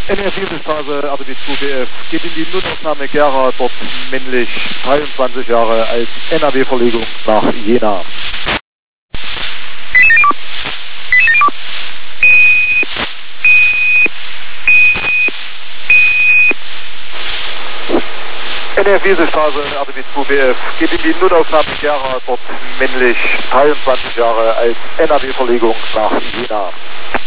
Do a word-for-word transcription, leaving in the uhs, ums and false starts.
N R vier Phase A B B zwei B F geht in die Notaufnahme Gera, dort männlich, dreiundzwanzig Jahre, als N R W-Verlegung nach Jena. N R vier Phase A B B zwei B F geht in die Notaufnahme Gera, dort männlich, dreiundzwanzig Jahre, als N R W-Verlegung nach Jena.